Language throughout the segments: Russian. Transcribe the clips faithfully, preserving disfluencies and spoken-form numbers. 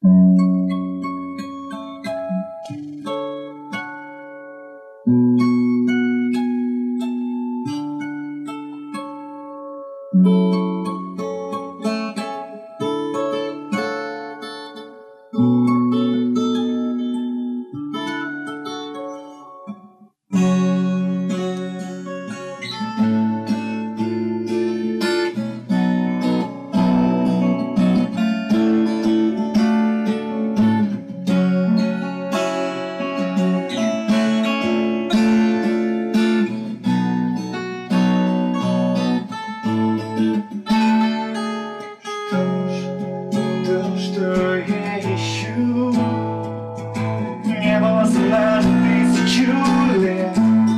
Что я ищу, не было сразу тысячу лет.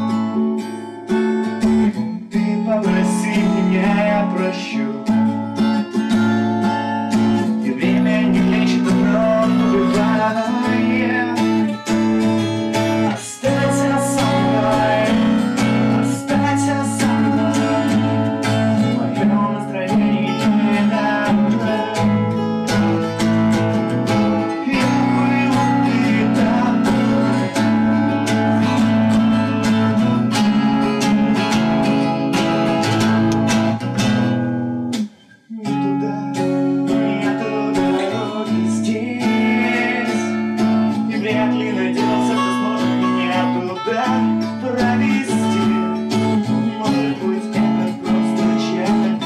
Ты попроси меня, я прощу. И время не лечит, но убивает. Останься со мной, останься со мной. Мое настроение не доброе. Провести, может быть, это просто чья-то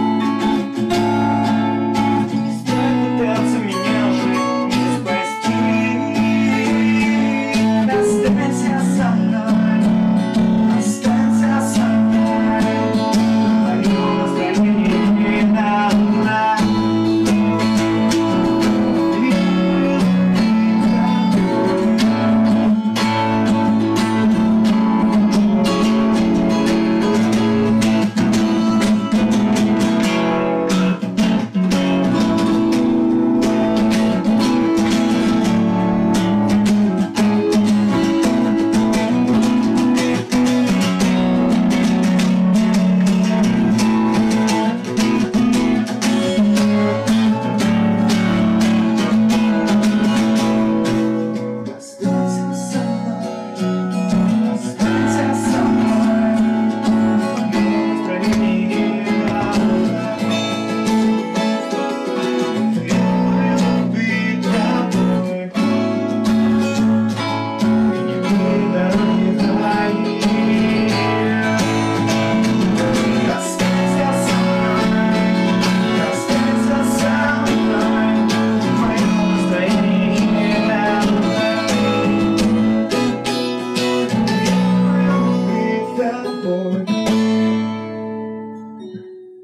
месть. Не стоит пытаться меня уже не спасти. Останься со мной, останься со мной. Мое настроение не добра.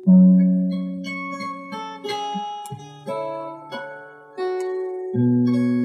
Thank you.